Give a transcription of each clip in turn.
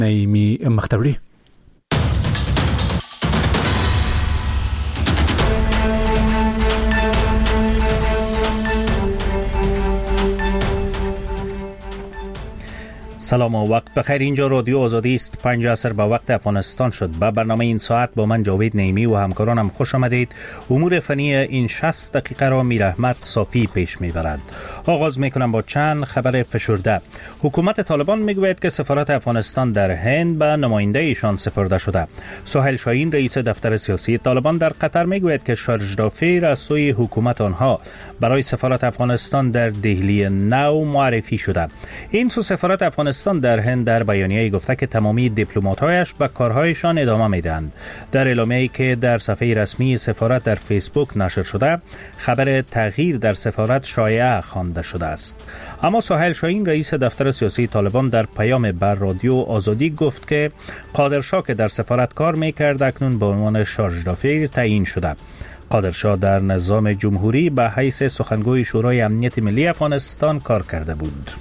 نعیمی مختاری. سلام و وقت بخیر. اینجا رادیو آزادی است. 5 عصر به وقت افغانستان شد. به برنامه این ساعت با من جاوید نعیمی و همکارانم خوش آمدید. امور فنی این 60 دقیقه را میر احمد صافی پیش میبرد. آغاز میکنم با چند خبر فشرده. حکومت طالبان میگوید که سفارت افغانستان در هند به نماینده ایشان سپرده شده. سهیل شاهین رئیس دفتر سیاسی طالبان در قطر میگوید که شارژ دافیر از سوی حکومت آنها برای سفارت افغانستان در دهلی نو معرفی شده. این سو سفارت افغانستان در هند در بیانیه گفته که تمامی دیپلمات‌هایش به کارهایشان ادامه میدهند. در اعلامیه‌ای که در صفحه رسمی سفارت در فیسبوک نشر شده، خبر تغییر در سفارت شایعه خوانده شده است. اما سهیل شاهین رئیس دفتر سیاسی طالبان در پیام بر رادیو آزادی گفت که قادرشاه که در سفارت کار می‌کرد اکنون به عنوان شارژ دافیر تعیین شده. قادرشاه در نظام جمهوری به حیث سخنگوی شورای امنیت ملی افغانستان کار کرده بود.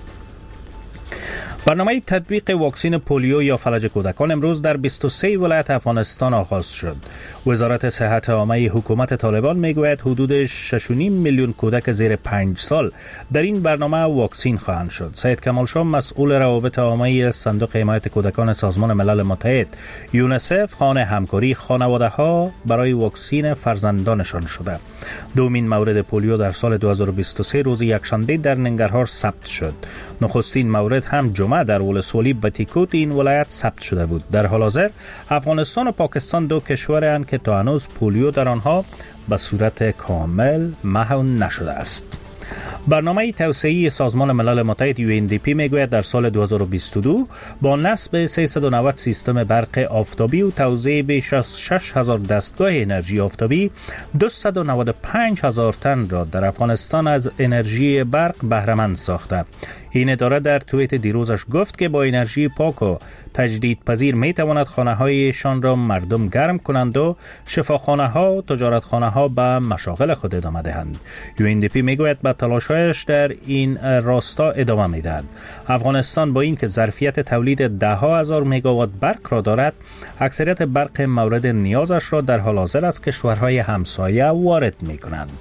برنامه تطبیق واکسن پولیو یا فلج کودکان امروز در 23 ولایت افغانستان آغاز شد. وزارت صحت عامه حکومت طالبان میگوید حدود 6.5 میلیون کودک زیر 5 سال در این برنامه واکسین خواهند شد. سید کمال شاه مسئول روابط عامه صندوق حمایت کودکان سازمان ملل متحد یونیسف خوان همکاری خانواده‌ها برای واکسین فرزندانشان شده. دومین مورد پولیو در سال 2023 روز یکشنبه در ننگرهار ثبت شد. نخستین مورد هم جمعه در ولسوالی بتیکوت این ولایت ثبت شده بود. در حال حاضر افغانستان و پاکستان دو کشورند که تا هنوز پولیو در آنها به صورت کامل محو نشده است. برنامه توسعه‌ای سازمان ملل متحد UNDP میگوید در سال 2022 با نصب 390 سیستم برق آفتابی و توزیع بیش از 6000 دستگاه انرژی آفتابی 295,000 تن را در افغانستان از انرژی برق بهره مند ساخته. این اداره در توییت دیروزش گفت که با انرژی پاک و تجدیدپذیر می تواند خانه‌هایشان را مردم گرم کنند و شفاخانه‌ها و تجارتخانه‌ها به مشاغل خود ادامه دهند. UNDP میگوید به تلاش‌هایش در این راستا ادامه می‌دهد. افغانستان با اینکه ظرفیت تولید ده‌ها هزار مگاوات برق را دارد، اکثریت برق مورد نیازش را در حال حاضر از کشورهای همسایه وارد می‌کنند.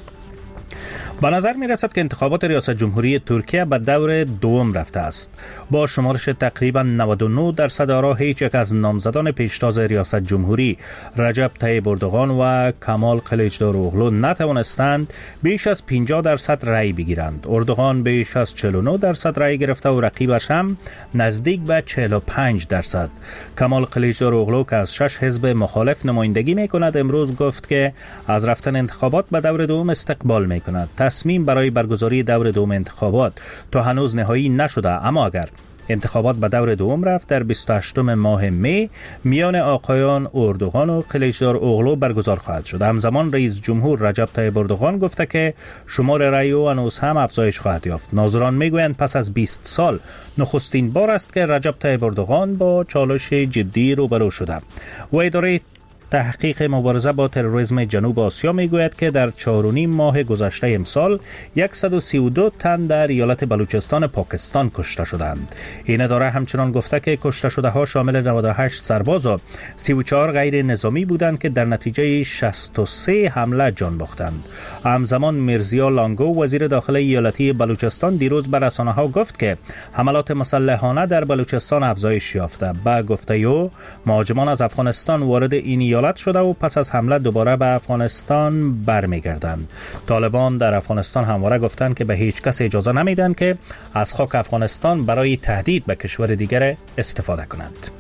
به نظر می رسد که انتخابات ریاست جمهوری ترکیه به دور دوم رفته است. با شمارش تقریبا 99% آرا هیچ یک از نامزدان پیشتاز ریاست جمهوری رجب طیب اردوغان و کمال کلیچدار اوغلو نتوانستند بیش از 50% رأی بگیرند. اردوغان بیش از 49% رأی گرفته و رقیبش هم نزدیک به 45%. کمال کلیچدار اوغلو که از 6 حزب مخالف نمایندگی می کند امروز گفت که از رفتن انتخابات به دور دوم استقبال می کند. تصمیم برای برگزاری دور دوم انتخابات تا هنوز نهایی نشده، اما اگر انتخابات به دور دوم رفت در 28 ماه می میان آقایان اردوغان و کلیچدار اوغلو برگزار خواهد شد. همزمان رئیس جمهور رجب طیب اردوغان گفته که شمار رأی او هنوز هم افزایش خواهد یافت. ناظران میگویند پس از 20 سال نخستین بار است که رجب طیب اردوغان با چالش جدی روبرو شده. و اداره تحقیق مبارزه با تروریسم جنوب آسیا میگوید که در 4.5 ماه گذشته امسال 132 تن در ایالت بلوچستان پاکستان کشته شدند. این اداره همچنان گفته که کشته شده ها شامل 98 سرباز و 34 غیر نظامی بودند که در نتیجه 63 حمله جان باختند. همزمان مرزیا لانگو وزیر داخلی ایالتی بلوچستان دیروز به رسانه‌ها گفت که حملات مسلحانه در بلوچستان افزایش یافته. با گفته او مهاجمان از افغانستان وارد این شده و پس از حمله دوباره به افغانستان برمیگردند. طالبان در افغانستان همواره گفتند که به هیچ کس اجازه نمیدن که از خاک افغانستان برای تهدید به کشور دیگر استفاده کنند.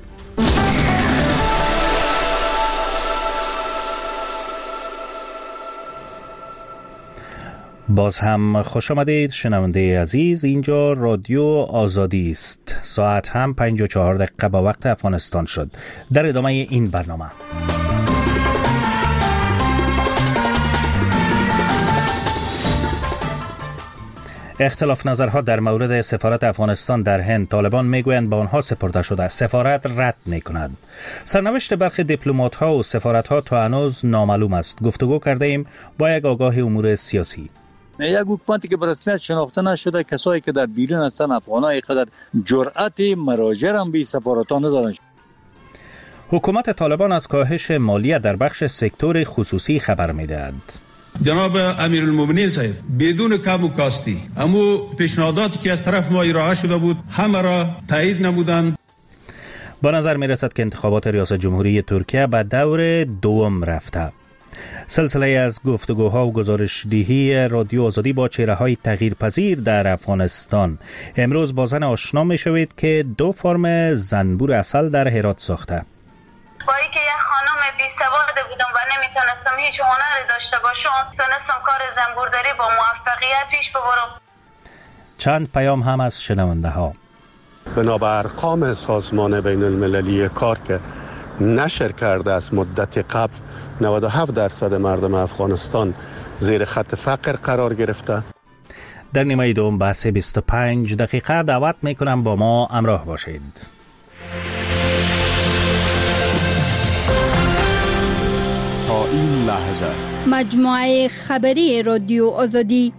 باز هم خوش آمدید شنونده عزیز. اینجا رادیو آزادی است. ساعت هم 5:04 دقیقه با وقت افغانستان شد. در ادامه این برنامه اختلاف نظرها در مورد سفارت افغانستان در هند. طالبان میگویند به آنها سپرده شده. سفارت رد میکند. سرنوشت برخی دیپلمات‌ها و سفارت‌ها تا هنوز نامعلوم است. گفتگو کرده ایم با یک آگاه امور سیاسی. یک حکومتی که به رسمیت شناخته نشده، کسایی که در بیرون هستن افغان‌ها اینقدر جرأت مراجعه هم به سفارت‌ها ندارن. حکومت طالبان از کاهش مالیات در بخش سکتور خصوصی خبر می‌دهد. جناب امیرالمومنین صاحب بدون کم و کاستی اما پیشنهاداتی که از طرف ما ارائه شده بود همه را تایید نمودند. با نظر می رسد که انتخابات ریاست جمهوری ترکیه به دور دوم رفته. سلسله از گفتگوها و گزارش‌دهی رادیو آزادی با چهره‌های تغییرپذیر در افغانستان. امروز با زن آشنا می شوید که 2 فرم زنبور عسل در هرات ساخته. با اینکه یک خانم بی‌سواد بودم و نمیتونستم هیچ هنری داشته باشم، تونستم کار زنبورداری با موفقیت پیش ببرم. چند پیام هم از شنونده ها. بنابر ارقام سازمان بین المللی کار که نشر کرده از مدت قبل 97% مردم افغانستان زیر خط فقر قرار گرفته. در نیمه دوم بحث 25 دقیقه دعوت میکنم با ما همراه باشید. تا این لحظه مجموعه خبری رادیو آزادی.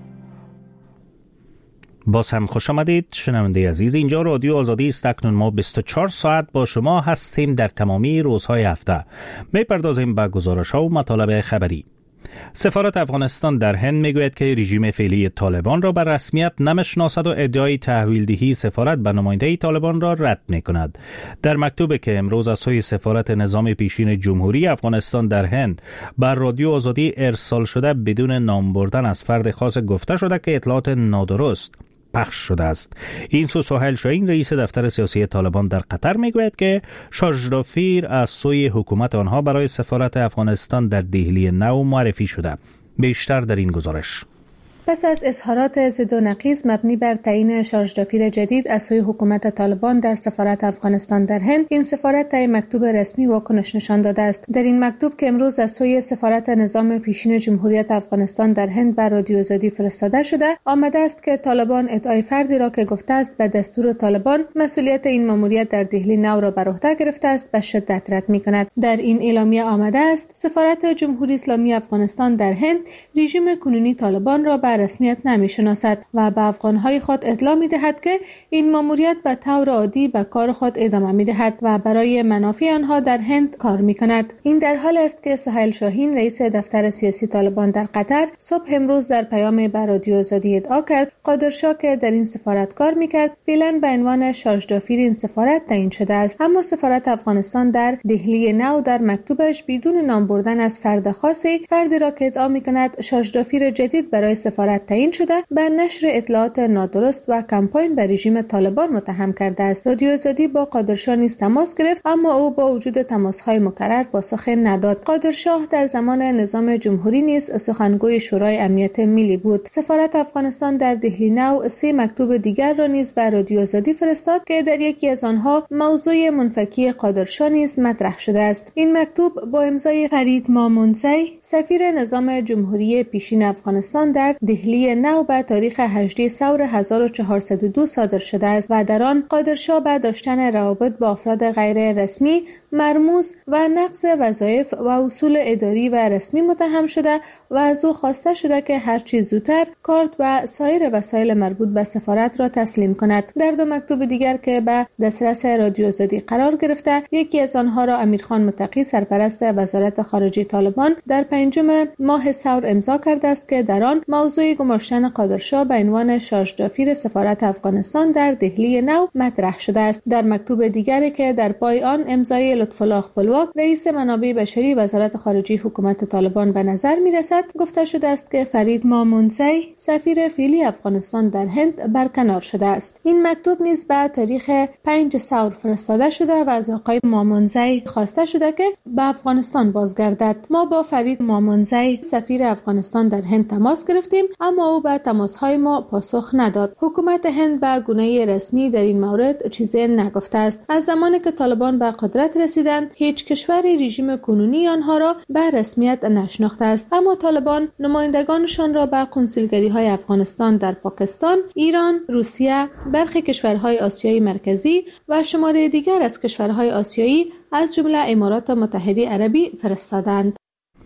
باز هم خوش آمدید شنونده عزیز. اینجا رادیو آزادی است. اکنون ما 24 ساعت با شما هستیم در تمامی روزهای هفته. میپردازیم به گزارش‌ها و مطالب خبری. سفارت افغانستان در هند میگوید که رژیم فعلی طالبان را به رسمیت نمیشناسد و ادعای تحویل دهی سفارت به نماینده طالبان را رد میکند. در مکتوبی که امروز از سوی سفارت نظام پیشین جمهوری افغانستان در هند بر رادیو آزادی ارسال شده بدون نام بردن از فرد خاص گفته شده که اطلاعات نادرست پخش شده است. این سو سهیل شاهین رئیس دفتر سیاسی طالبان در قطر میگوید که شارژدافیر از سوی حکومت آنها برای سفارت افغانستان در دهلی نو معرفی شده. بیشتر در این گزارش. پس از اظهارات ضد و نقیض مبنی بر تعیین شارژدافیر جدید از سوی حکومت طالبان در سفارت افغانستان در هند، این سفارت طی مکتوب رسمی واکنش نشان داده است. در این مکتوب که امروز از سوی سفارت نظام پیشین جمهوریت افغانستان در هند بر رادیو آزادی فرستاده شده، آمده است که طالبان ادعای فردی را که گفته است به دستور طالبان مسئولیت این ماموریت در دهلی نو را بر عهده گرفته است به شدت رد می‌کند. در این اعلامیه آمده است سفارت جمهوری اسلامی افغانستان در هند رژیم کنونی طالبان را به رسمیت نمی‌شناسد و به افغان‌های خود اطلاع می‌دهد که این ماموریت به طور عادی به کار خود ادامه می‌دهد و برای منافع آنها در هند کار می‌کند. این در حال است که سهیل شاهین رئیس دفتر سیاسی طالبان در قطر صبح امروز در پیام به رادیو آزادی ادعا کرد قادرشاه که در این سفارت کار می‌کرد فعلا به عنوان شارژدافیر این سفارت تعیین شده است، اما سفارت افغانستان در دهلی نو در مکتوبش بدون نام بردن از فرد خاصی فردی را که ادعا می‌کند شارژدافیر جدید برای سفارت تعیین شده به نشر اطلاعات نادرست و کمپاین به رژیم طالبان متهم کرده است. رادیو آزادی با قادرشاه نیز تماس گرفت اما او با وجود تماس‌های مکرر پاسخ نداد. قادرشاه در زمان نظام جمهوری نیز سخنگوی شورای امنیت ملی بود. سفارت افغانستان در دهلی نو 3 مکتوب دیگر را نیز به رادیو آزادی فرستاد که در یکی از آنها موضوع منفکی قادرشاه نیز مطرح شده است. این مکتوب با امضای فرید مامونزی سفیر نظام جمهوری پیشین افغانستان در دهلی نو به تاریخ 18 ثور 1402 صادر شده است و در آن قادرشاه به داشتن روابط با افراد غیر رسمی، مرموز و نقض وظایف و اصول اداری و رسمی متهم شده و از او خواسته شده که هر چیز زودتر کارت و سایر وسایل مربوط به سفارت را تسلیم کند. در 2 مکتوب دیگر که به دسترس رادیو آزادی قرار گرفته، یکی از آنها را امیرخان متقی سرپرست وزارت خارجه طالبان در 5 ماه ثور امضا کرده است که در آن موضوع گماشتن قادرشاه به عنوان شارژدافیر سفارت افغانستان در دهلی نو مطرح شده است. در مکتوب دیگری که در پای آن امضای لطف‌الله خپلواک رئیس منابع بشری وزارت خارجه حکومت طالبان به نظر می‌رسد، گفته شده است که فرید مامونزی سفیر فعلی افغانستان در هند برکنار شده است. این مکتوب نیز به تاریخ 5 ثور فرستاده شده و از آقای مامونزی خواسته شده که به افغانستان بازگردد. ما با فرید مامونزی سفیر افغانستان در هند تماس گرفتیم اما او به تماس‌های ما پاسخ نداد. حکومت هند به گونه رسمی در این مورد چیزی نگفته است. از زمانی که طالبان به قدرت رسیدند هیچ کشوری رژیم کنونی آنها را به رسمیت نشناخته است، اما طالبان نمایندگانشان را به کنسولگری‌های افغانستان در پاکستان، ایران، روسیه، برخی کشورهای آسیای مرکزی و شماره دیگر از کشورهای آسیایی از جمله امارات متحده عربی فرستادند.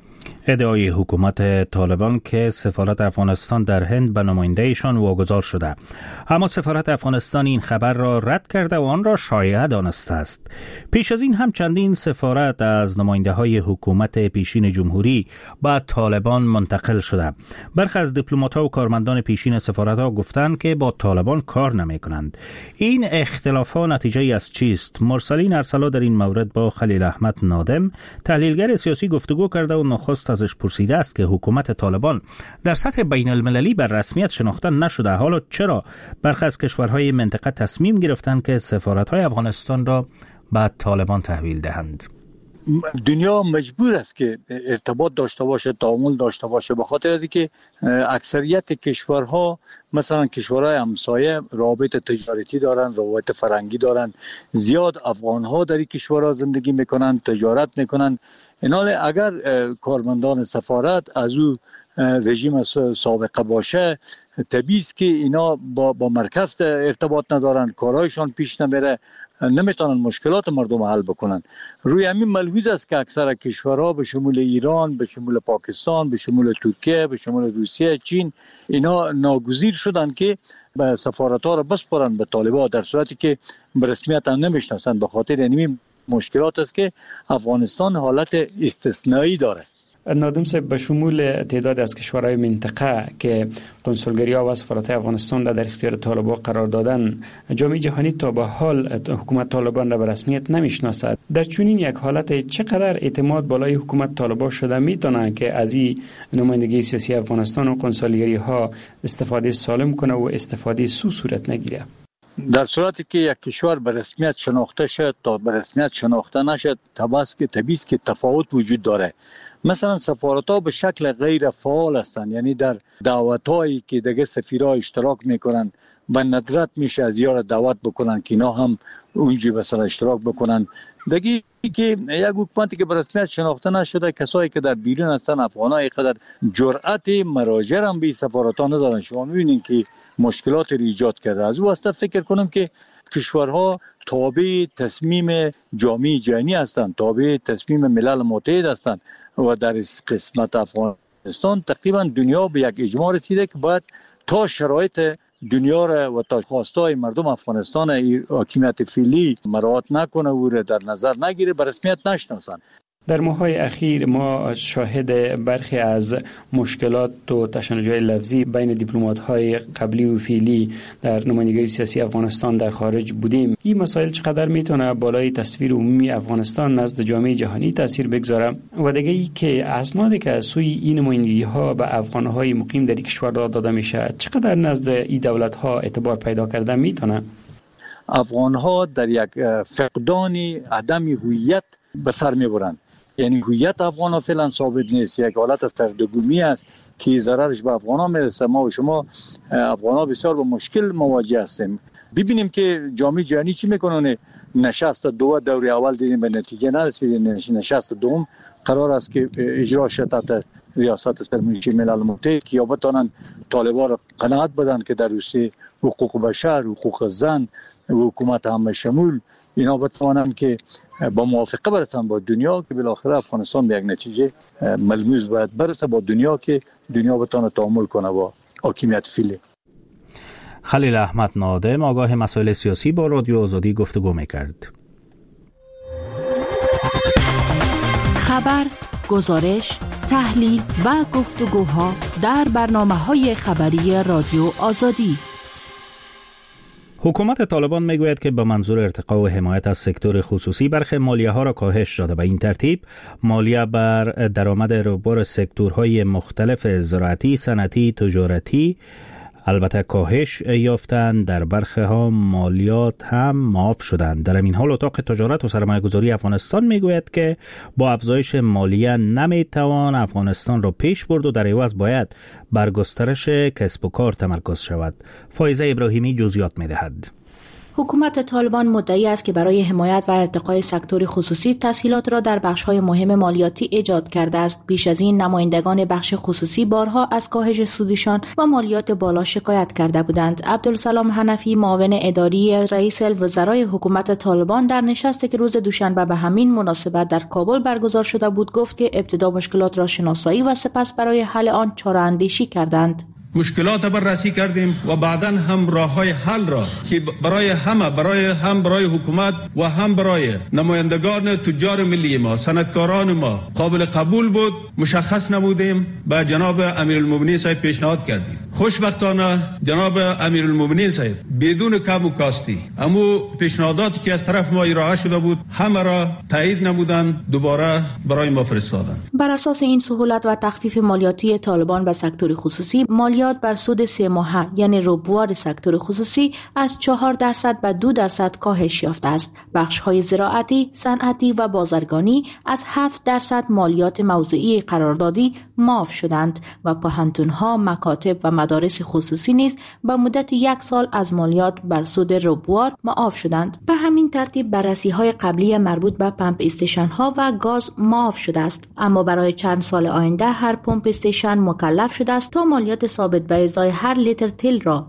ادعای حکومت طالبان که سفارت افغانستان در هند به نمایندهشان واگذار شده، اما سفارت افغانستان این خبر را رد کرده و آن را شایعه دانسته است. پیش از این هم چندین سفارت از نماینده های حکومت پیشین جمهوری به طالبان منتقل شده. برخی از دیپلمات‌ها و کارمندان پیشین سفارت‌ها گفتند که با طالبان کار نمی‌کنند. این اختلافات نتیجه از چیست؟ مرسلین ارسلا در این مورد با خلیل احمد نادم، تحلیلگر سیاسی، گفتگو کرده و نخست ازش پرسیده است که حکومت طالبان در سطح بین المللی بر رسمیت شناخته نشده، حالا چرا برخی از کشورهای منطقه تصمیم گرفتند که سفارت‌های افغانستان را به طالبان تحویل دهند؟ دنیا مجبور است که ارتباط داشته باشه، تعامل داشته باشه، به خاطر از اینکه اکثریت کشورها مثلا کشورهای همسایه روابط تجارتی دارن، روابط فرهنگی دارن، زیاد افغانها در این کشورها زندگی میکنن، تجارت میکنن. اینال اگر کارمندان سفارت از او رژیم سابقه باشه، طبیعی است که اینا با مرکز ارتباط ندارن، کارهایشان پیش نمیره، نمیتونن مشکلات مردم حل بکنن. روی همین ملحوظ است که اکثر کشورها به شمول ایران، به شمول پاکستان، به شمول ترکیه، به شمول روسیه، چین، اینا ناگزیر شدن که به سفارت‌ها را بسپارن به طالبان، در صورتی که به رسمیت هم نمیشناسن. به خاطر همین مشکلات است که افغانستان حالت استثنایی داره. نادم صاحب، به شمول تعداد از کشورهای منطقه که کنسولگری‌ها و سفارت افغانستان در اختیار طالبان قرار دادن، جامعه جهانی تا به حال حکومت طالبان را به رسمیت نمیشناسد. در چنین یک حالت چقدر اعتماد بالای حکومت طالبان شده میتونه که از این نمایندگی سیاسی افغانستان و کنسولگری‌ها استفاده سالم کنه و استفاده سو صورت نگیره؟ در صورتی که یک کشور به رسمیت شناخته شد تا به رسمیت شناخته نشد، طبیعی است که تفاوت وجود داره. مثلا سفارت‌ها به شکل غیر فعال هستند، یعنی در دعوت‌هایی که دیگه سفیرها اشتراک میکنن به ندرت میشه از یار دعوت بکنن که اینا هم اونجا مثلا اشتراک بکنن. دیگه که یک حکومتی که به رسمیت شناخته نشده، کسایی که در بیرون هستن، افغان‌ها اینقدر جرأت مراجعه هم به سفارت‌ها ندارن. شما می‌بینید که مشکلات رو ایجاد کرده. از او واسطه فکر کنم که کشورها تابع تصمیم جامعه جهانی هستند، تابع تصمیم ملل متحد هستند و در قسمت افغانستان تقریبا دنیا به یک اجماع رسیده که باید تا شرایط دنیا را و تا خواستای مردم افغانستان حاکمیت فعلی مراعات نکنه و در نظر نگیره، به رسمیت نشناسند. در ماه‌های اخیر ما شاهد برخی از مشکلات و تشنج‌های لفظی بین دیپلمات‌های قبلی و فعلی در نمایندگی سیاسی افغانستان در خارج بودیم. این مسائل چقدر میتونه بالای تصویر عمومی افغانستان نزد جامعه جهانی تاثیر بگذاره و دیگه ای که اسنادی که از سوی این نمایندگی‌ها به افغان‌های مقیم در این کشور داده میشه چقدر نزد این دولت‌ها اعتبار پیدا کرده میتونه؟ افغان‌ها در یک فقدان عدم هویت به سر میبرند. یعنی هویت افغان‌ها فعلا ثابت نیست، یک حالت از سردرگمی است که ضررش به افغان‌ها میرسه. ما و شما افغان‌ها بسیار با مشکل مواجه هستیم. ببینیم که جامعه جهانی چی میکنه. نشست دوره اول دیدیم به نتیجه نرسید، نشست دوم قرار است که اجرا شد تحت ریاست سرمنشی ملل متحد که یا بتانن طالبان را قناعت بدن که در حوزه حقوق بشر، حقوق زن و حکومت همه شمول اینا بتوانن که با موافقه برسن با دنیا که بالاخره افغانستان به یک نتیجه ملموس باید برسه با دنیا که دنیا بتونه تعامل کنه با حاکمیت فعلی. خلیل احمد نادم، آگاه مسائل سیاسی، با رادیو آزادی گفتگو می‌کرد. خبر، گزارش، تحلیل و گفتگوها در برنامه‌های خبری رادیو آزادی. حکومت طالبان میگوید که به منظور ارتقا و حمایت از سکتور خصوصی برخی مالیه ها را کاهش داده. به این ترتیب مالیه بر درآمد روبار سکتورهای مختلف زراعتی، صنعتی، تجارتی البته کاهش یافتند. در برخی ها مالیات هم معاف شدند. در این حال اتاق تجارت و سرمایه‌گذاری افغانستان میگوید که با افزایش مالیه نمیتوان افغانستان را پیش برد و در عوض باید بر گسترش کسب و کار تمرکز شود. فایزه ابراهیمی جزئیات میدهد. حکومت طالبان مدعی است که برای حمایت و ارتقای سکتور خصوصی تسهیلات را در بخش‌های مهم مالیاتی ایجاد کرده است. بیش از این نمایندگان بخش خصوصی بارها از کاهش سودشان و مالیات بالا شکایت کرده بودند. عبدالسلام حنفی، معاون اداری رئیس الوزرای حکومت طالبان، در نشستی که روز دوشنبه به همین مناسبت در کابل برگزار شده بود گفت که ابتدا مشکلات را شناسایی و سپس برای حل آن چاره‌اندیشی کردند. مشکلات بررسی کردیم و بعداً هم راه‌های حل را که برای برای حکومت و هم برای نمایندگان تجار ملی ما، صنعتکاران ما قابل قبول بود مشخص نمودیم، به جناب امیرالمومنین صاحب پیشنهاد کردیم. خوشبختانه جناب امیرالمومنین صاحب بدون کم و کاستی اما پیشنهاداتی که از طرف ما ارائه شده بود همه را تایید نمودند، دوباره برای ما فرستادند. بر اساس این سهولت و تخفیف مالیاتی طالبان به سکتور خصوصی، مالیات بر سود 3 ماهه یعنی ربوار سکتور خصوصی از 4% به 2% کاهش یافته است. بخش‌های زراعتی، صنعتی و بازرگانی از 7% مالیات موضعی قراردادی معاف شدند و پوهنتون‌ها، مکاتب و مدارس خصوصی نیز به مدت 1 سال از مالیات بر سود ربوار معاف شدند. به همین ترتیب بررسی‌های قبلی مربوط به پمپ استیشن‌ها و گاز معاف شده است، اما برای چند سال آینده هر پمپ استیشن مکلف شده است تا مالیات ثابت به ازای هر لیتر تیل را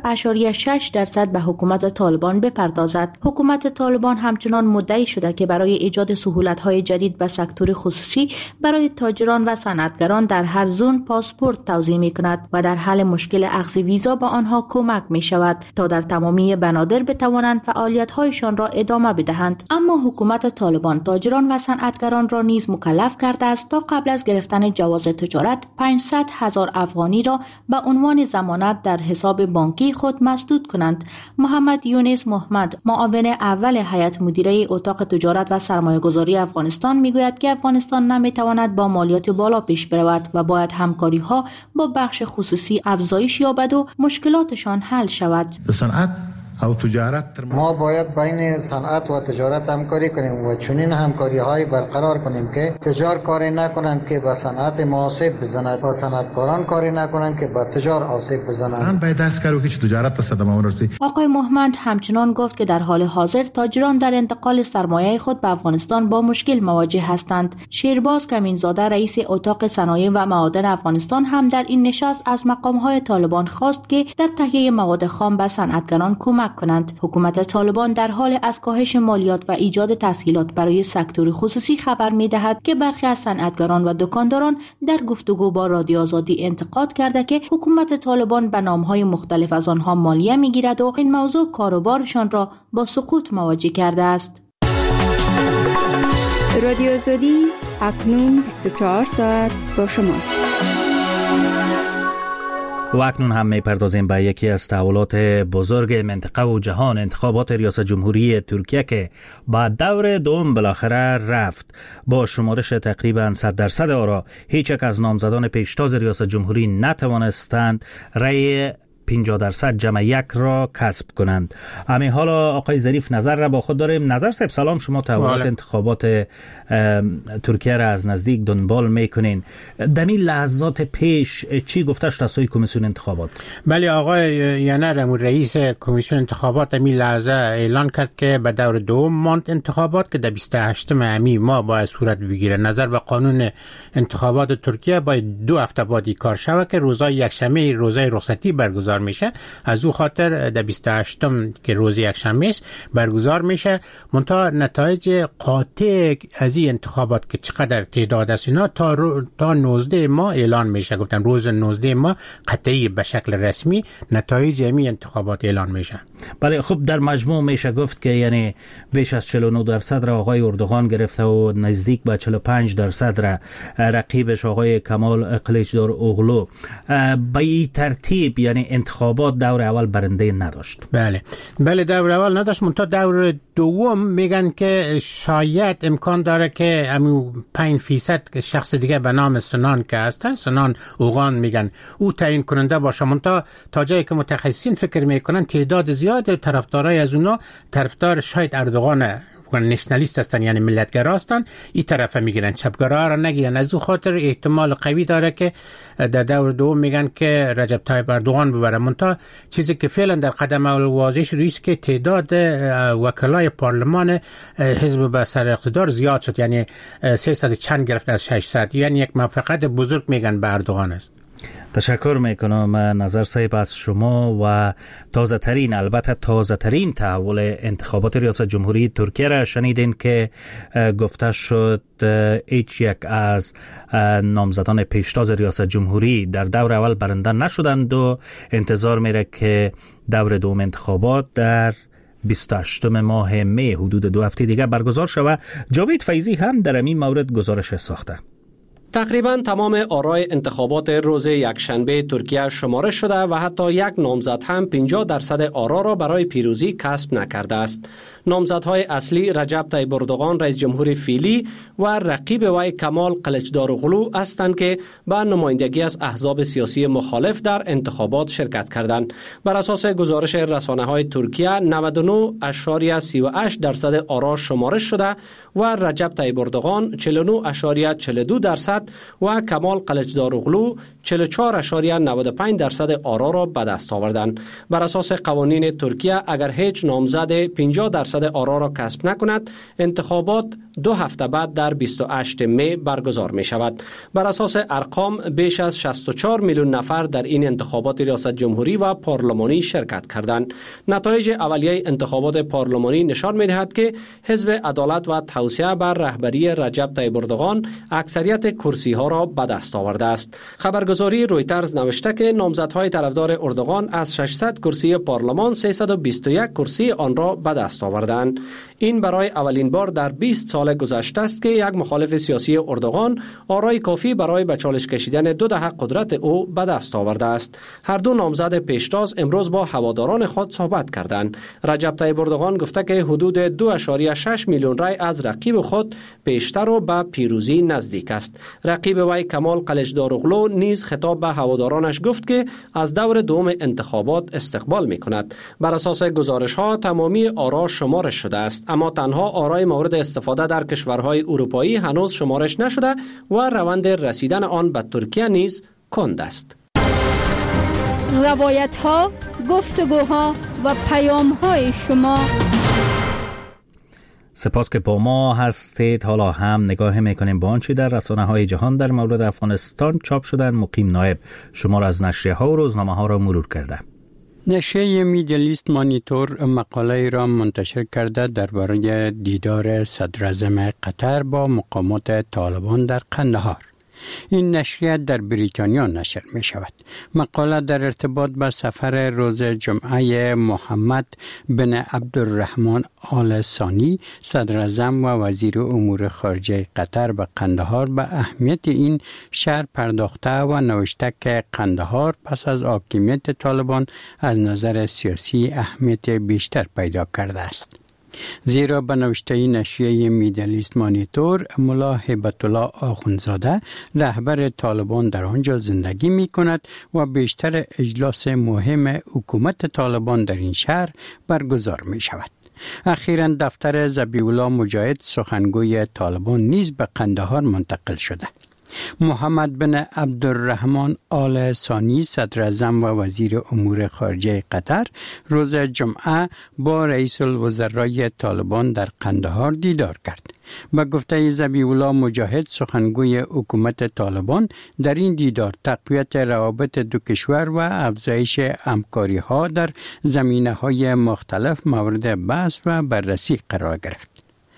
0.6% به حکومت طالبان بپردازد. حکومت طالبان همچنان مدعی شده که برای ایجاد سهولت‌های جدید به سکتور خصوصی برای تاجران و صنعتگران در هر زون پاسپورت توزیع می‌کند و در حل مشکل اخذ ویزا به آنها کمک می‌شود تا در تمامی بنادر بتوانند فعالیت‌هایشان را ادامه بدهند. اما حکومت طالبان تاجران و صنعتگران را نیز مکلف کرده است تا قبل از گرفتن جواز تجارت 500,000 افغانی را به عنوان ضمانت در حساب بانکی خود مسدود کنند. محمد یونس محمد، معاون اول هیئت مدیره اتاق تجارت و سرمایه‌گذاری افغانستان، میگوید که افغانستان نمیتواند با مالیات بالا پیش برود و باید همکاری‌ها با بخش خصوصی افزایش یابد و مشکلاتشان حل شود. صنعت او تجارت ما باید بین صنعت و تجارت همکاری کنیم و چنین همکاری‌های برقرار کنیم که تجار کاری نکنند که به صنعت ما آسیب بزند و صنعتکاران کاری نکنند که به تجار آسیب بزنند. من باید دست کارو که تجارت صدمه ورسی. آقای محمد همچنان گفت که در حال حاضر تاجران در انتقال سرمایه خود به افغانستان با مشکل مواجه هستند. شیرباز کمینزاده، رئیس اتاق صنایع و معادن افغانستان، هم در این نشست از مقام‌های طالبان خواست که در تهیه مواد خام به صنعتگران کمک کنند. حکومت طالبان در حال از کاهش مالیات و ایجاد تسهیلات برای سکتور خصوصی خبر می‌دهد که برخی از صنعتگران و دکانداران در گفتگو با رادیو آزادی انتقاد کرده که حکومت طالبان به نام‌های مختلف از آنها مالیه می‌گیرد و این موضوع کاروبارشان را با سقوط مواجه کرده است. رادیو آزادی اکنون 24 ساعت با شماست. و اکنون هم می‌پردازیم به یکی از تحولات بزرگ منطقه و جهان، انتخابات ریاست جمهوری ترکیه که با دور دوم بالاخره رفت. با شمارش تقریباً 100% آرا هیچ یک از نامزدان پیشتاز ریاست جمهوری نتوانستند رأی 50% جمع 1 را کسب کنند. همین حالا آقای ظریف نظر را با خود داریم. نظر صاحب سلام، شما تحولات انتخابات ترکیه را از نزدیک دنبال میکنین. در این لحظات پیش چی گفته شد از سوی کمیسیون انتخابات؟ بله آقای ینر رئیس کمیسیون انتخابات این لحظه اعلان کرد که به دور دوم ماند انتخابات که در 28 می ماه باید صورت بگیره. نظر به قانون انتخابات ترکیه باید 2 هفته بعد کار شود که روزای یکشنبه روزای رخصتی برگزار میشه. از او خاطر در 28م که روز یکشنبه است برگزار میشه. منتها نتایج قاطع از این انتخابات که چقدر تعداد است اینا تا 19 ماه اعلان میشه. گفتن روز 19 ماه قطعی به شکل رسمی نتایج این انتخابات اعلان میشه. بله، خب در مجموع میشه گفت که یعنی بیش از 49% را آقای اردوغان گرفته و نزدیک به 45% را رقیبش آقای کمال قلیچدار اوغلو. به این ترتیب یعنی انتخابات دور اول برنده نداشت. بله دور اول نداشت. منتها دور دوم میگن که شاید امکان داره که همون 5% شخص دیگه به نام سنان که هست، سنان اوغان میگن او تعیین کننده باشه. منتها تا جایی که متخصصین فکر میکنن تعداد زیاد طرفدارای از اونا طرفدار شاید اردوغان میکنن نشنالیست هستن یعنی ملتگرا هستن، این طرف میگیرن، چپگرا را نگیرن. از اون خاطر احتمال قوی داره که در دور دوم میگن که رجب طیب اردوغان ببره. منتها چیزی که فعلا در قدم اول واضح شده است که تعداد وکلای پارلمان حزب به سر اقتدار زیاد شد، یعنی 300 چند گرفت از 600، یعنی یک موفقیت بزرگ میگن به اردوغان است. تشکر میکنم نظر صاحب از شما. و البته تازه ترین تحول انتخابات ریاست جمهوری ترکیه را شنیدین که گفته شد هیچ یک از نامزدان پیشتاز ریاست جمهوری در دور اول برنده نشدند و انتظار میره که دور دوم انتخابات در 28 ماه می حدود 2 هفته دیگه برگزار شود. جاوید فیضی هم در این مورد گزارش ساخته. تقریبا تمام آرای انتخابات روز یکشنبه ترکیه شمارش شده و حتی یک نامزد هم 50% آرا را برای پیروزی کسب نکرده است. نامزدهای اصلی رجب طیب اردوغان رئیس جمهور فعلی و رقیب وی کمال قلچداروغلو هستند که به نمایندگی از احزاب سیاسی مخالف در انتخابات شرکت کردند. بر اساس گزارش رسانه‌های ترکیه 99.38% آرا شمارش شده و رجب طیب اردوغان 49.42% و کمال قلچداروغلو 44.95% آرا را به دست آوردند. بر اساس قوانین ترکیه اگر هیچ نامزد 50% آرا را کسب نکند، انتخابات 2 هفته بعد در 28 می برگزار می شود. بر اساس ارقام بیش از 64 میلیون نفر در این انتخابات ریاست جمهوری و پارلمانی شرکت کردند. نتایج اولیه انتخابات پارلمانی نشان می دهد که حزب عدالت و توسعه بر رهبری رجب طیب اردوغان اکثریت کرسی ها را به دست آورده است. خبرگزاری رویترز نوشته که نامزدهای طرفدار اردوغان از 600 کرسی پارلمان 321 کرسی آن را به دست آوردند. این برای اولین بار در 20 سال گذشته است که یک مخالف سیاسی اردوغان آرای کافی برای به چالش کشیدن 2 دهه قدرت او به دست آورده است. هر دو نامزد پیشتاز امروز با هواداران خود صحبت کردند. رجب طیب اردوغان گفته که حدود 2.6 میلیون رای از رقیب خود پیشتر و به پیروزی نزدیک است. رقیب وی کمال قلچداروغلو نیز خطاب به هوادارانش گفت که از دور دوم انتخابات استقبال می‌کند. بر اساس گزارش‌ها تمامی آرا شمارش شده است، اما تنها آرای مورد استفاده در کشورهای اروپایی هنوز شمارش نشده و روند رسیدن آن به ترکیه نیز کند است. روایت‌ها، گفتگوها و پیام‌های شما. سپاس که با ما هستید. حالا هم نگاه میکنیم با آنچه در رسانه‌های جهان در مورد افغانستان چاپ شدن. مقیم نایب شما را از نشریه‌ها و روزنامه‌ها را مرور کرده. نشریه میدل ایست مانیتور مقاله را منتشر کرده درباره دیدار صدراعظم قطر با مقامات طالبان در قندهار. این نشریه در بریتانیا نشر می شود. مقاله در ارتباط با سفر روز جمعه محمد بن عبدالرحمن آل ثانی صدراعظم و وزیر امور خارجه قطر به قندهار به اهمیت این شهر پرداخته و نوشته که قندهار پس از حاکمیت طالبان از نظر سیاسی اهمیت بیشتر پیدا کرده است. زیرا به نوشته نشریه میدل ایست مانیتور ملا هیبت الله آخوندزاده رهبر طالبان در آنجا زندگی می کند و بیشتر اجلاس مهم حکومت طالبان در این شهر برگزار می شود. اخیراً دفتر ذبیح الله مجاهد سخنگوی طالبان نیز به قندهار منتقل شده. محمد بن عبدالرحمن آل ثانی صدراعظم و وزیر امور خارجه قطر روز جمعه با رئیس الوزرای طالبان در قندهار دیدار کرد. به گفته ذبیح الله مجاهد سخنگوی حکومت طالبان در این دیدار تقویت روابط دو کشور و افزایش همکاری ها در زمینه های مختلف مورد بحث و بررسی قرار گرفت.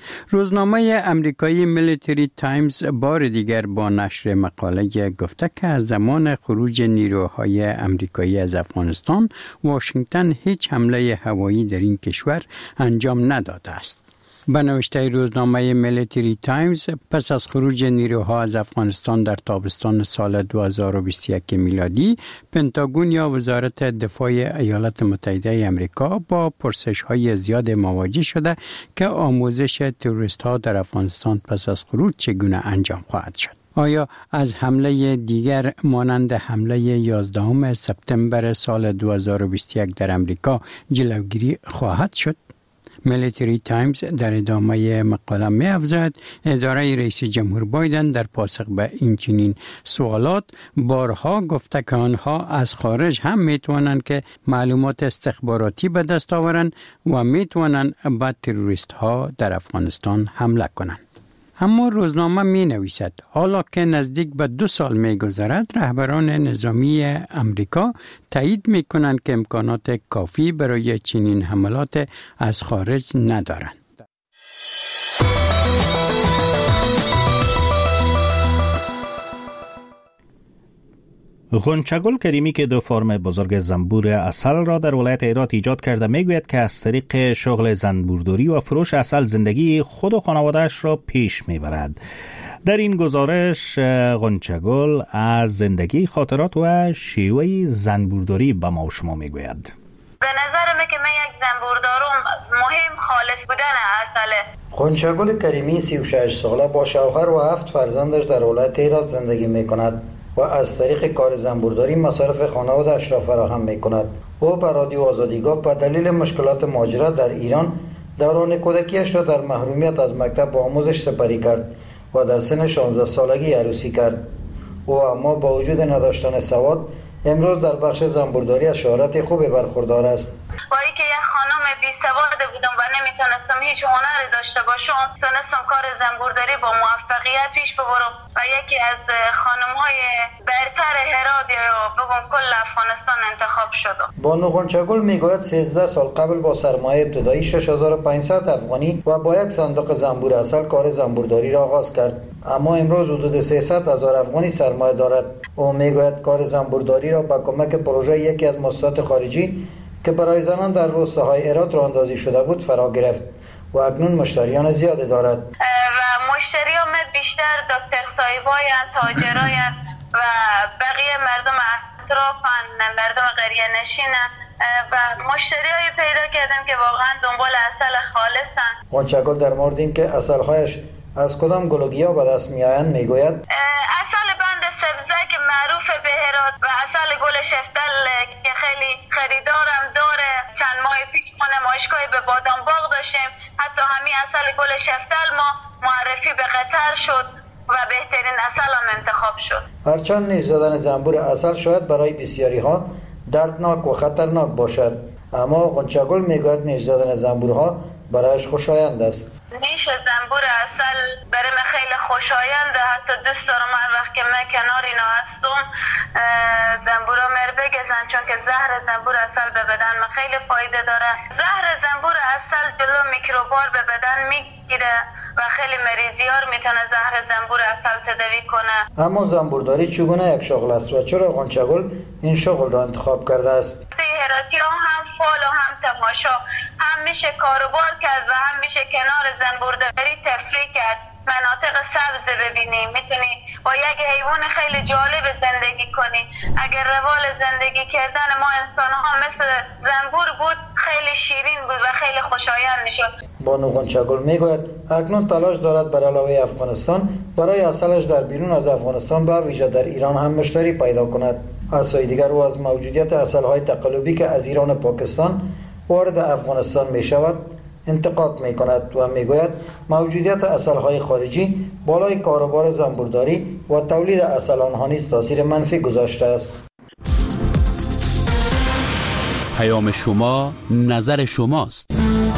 روزنامه امریکایی میلیتری تایمز بار دیگر با نشر مقاله گفته که از زمان خروج نیروهای امریکایی از افغانستان واشنگتن هیچ حمله هوایی در این کشور انجام نداده است. به نوشته روزنامه میلیتری تایمز پس از خروج نیروها از افغانستان در تابستان سال 2021 میلادی، پنتاگون یا وزارت دفاع ایالات متحده آمریکا با پرسش‌های زیاد مواجه شده که آموزش تروریست‌ها در افغانستان پس از خروج چگونه انجام خواهد شد. آیا از حمله دیگر مانند حمله 11 سپتامبر سال 2021 در آمریکا جلوگیری خواهد شد؟ میلیتری تایمز در ادامه مقاله می افزاید اداره رئیس جمهور بایدن در پاسخ به این چنین سوالات بارها گفته که آنها از خارج هم می توانند که معلومات استخباراتی به دست آورند و می توانند به تروریست ها در افغانستان حمله کنند. اما روزنامه می نویسد حالا که نزدیک به 2 سال می گذرد رهبران نظامی امریکا تایید می کنند که امکانات کافی برای چنین حملات از خارج ندارند. غنچه‌گل کریمی که 2 فرم بزرگ زنبور عسل را در ولایت هرات ایجاد کرده میگوید که از طریق شغل زنبورداری و فروش عسل زندگی خود و خانواده‌اش را پیش میبرد. در این گزارش غنچه‌گل از زندگی، خاطرات و شیوه زنبورداری به ما و شما میگوید. به نظر من که من یک زنبوردارم مهم خالص بودن عسله. غنچه‌گل کریمی 36 ساله با شوهر و 7 فرزندش در ولایت هرات زندگی میکند و از طریق کار زنبورداری مصارف خانواده‌اش را فراهم می‌کند. او به رادیو آزادیگاه به دلیل مشکلات مهاجرت در ایران دوران کودکیش را در محرومیت از مکتب و آموزش سپری کرد و در سن 16 سالگی عروسی کرد. او اما با وجود نداشتن سواد امروز در بخش زنبورداری از شهرت خوبی برخوردار است. با اینکه یک خانم بی سواد بودم و نمیتونستم هیچ هنری داشته باشم، تونستم کار زنبورداری با موفقیت پیش ببرم و یکی از خانم‌های برتر هرات یا بگم کل افغانستان انتخاب شدم. بانو غنچه‌گل میگوید 13 سال قبل با سرمایه ابتدایی 6500 افغانی و با یک صندوق زنبور عسل کار زنبورداری را آغاز کرد، اما امروز حدود 300,000 افغانی سرمایه دارد. او میگوید کار زنبورداری را با کمک پروژه یکی از مؤسسات خارجی که برای زنان در روستاهای هرات راه اندازی شده بود فرا گرفت و اکنون مشتریان زیادی دارد. و مشتریان بیشتر دکتر صاحبای تاجرای و بقیه مردم اطرافن، مردم قریه نشینن و مشتریای پیدا کردم که واقعا دنبال عسل خالصن. غنچه‌گل در مورد این که عسل‌هایش از کدام گل و گیاه به دست میآیند میگوید عسل بند سبزه که معروف به هرات و عسل گل شفتل که خیلی خریدارم داره. چند ماه پیش ما نمایشگاهی به بادام باغ داشتیم، حتی همین عسل گل شفتل ما معرفی به قطر شد و بهترین عسل هم انتخاب شد. هرچند نیش زدن زنبور عسل شاید برای بسیاری ها دردناک و خطرناک باشد، اما غنچه‌گل میگوید نیش زدن زنبورها برایش خوشایند است. نیش زنبور عسل برای من خیلی خوشاینده، حتی دوست دارم هر وقت که من کنار اینا هستم زنبورا مر بگزن، چون که زهر زنبور عسل به بدن من خیلی فایده داره. زهر زنبور عسل جلو میکروبار به بدن میگیره و خیلی مریضی ها رو میتونه زهر زنبور عسل تداوی کنه. اما زنبورداری چگونه یک شغل است و چرا غنچه‌گل این شغل را انتخاب کرده است؟ هراتی ها هم فال و هم تماشا، هم میشه کاروبار کرد و هم میشه کنار زنبورداری تفریح کرد. مناطق سبز ببینی، میتونی با یک حیوان خیلی جالب زندگی کنی. اگر روال زندگی کردن ما انسان ها مثل زنبور بود خیلی شیرین بود و خیلی خوشایند میشد. بانو غنچه‌گل میگوید اکنون تلاش دارد بر علاوه افغانستان برای عسلش در بیرون از افغانستان به ویژه در ایران هم مشتری پیدا کند. از سوی دیگر او از موجودیت عسل‌های تقلبی که از ایران و پاکستان وارد افغانستان می شود انتقاد می کند و می گوید موجودیت عسل‌های خارجی بالای کاروبار زنبورداری و تولید عسل آنها نیز تاثیر منفی گذاشته است. پیام شما، نظر شماست.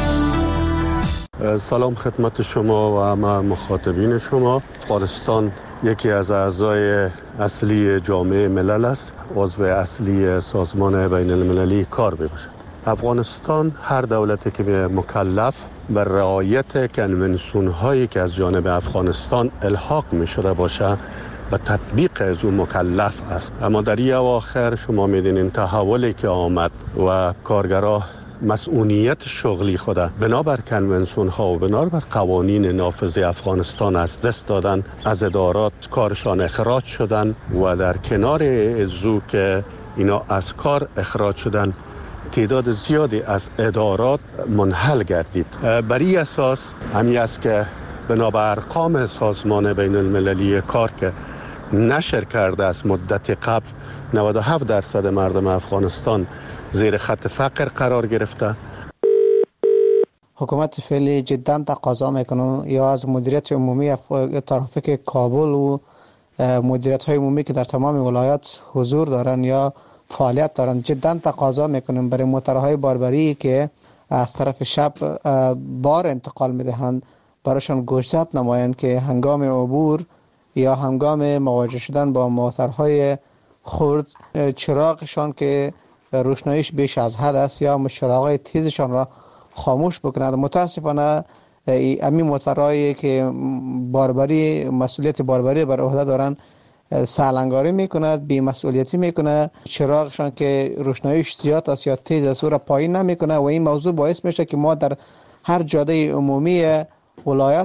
سلام خدمت شما و همه مخاطبین شما. افغانستان یکی از اعضای اصلی جامعه ملل است، عضو اصلی سازمان بین المللی کار میباشد. افغانستان هر دولتی که مکلف بر رعایت کنونسیون هایی که از جانب افغانستان الحاق می شده باشه به تطبیق از اون مکلف است. اما در این اواخر شما میدونین تحولی که آمد و کارگرها مسئولیت شغلی خود بنابر کنونسیون ها و بنابر قوانین نافذ افغانستان از دست دادن، از ادارات کارشان اخراج شدن و در کنار ازو که اینا از کار اخراج شدن تعداد زیادی از ادارات منحل گردید. بر این اساس همی است که بنابر ارقام سازمان بین المللی کار که نشر کرده است مدت قبل 97% مردم افغانستان زیر خط فقر قرار گرفته. حکومت فعلی جدا تقاضا میکنه یا از مدیریت عمومی ترافیک کابل و مدیریت های عمومی که در تمام ولایات حضور دارن یا فعالیت دارن جدا تقاضا میکنیم برای موترهای باربری که از طرف شب بار انتقال میدهند براشون گوشزد نمایند که هنگام عبور یا هنگام مواجه شدن با موترهای خرد چراغشان که روشناییش بیش از حد است یا چراغهای تیزشان را خاموش بکنند. متاسفانه امی موترهایی که باربری مسئولیت باربری بر عهده دارند سالنگاری میکند، بی مسئولیتی میکنه، چراغشان که روشناییش زیاد است یا تیز است او را پایین نمیکنه و این موضوع باعث میشه که ما در هر جاده عمومی ولایت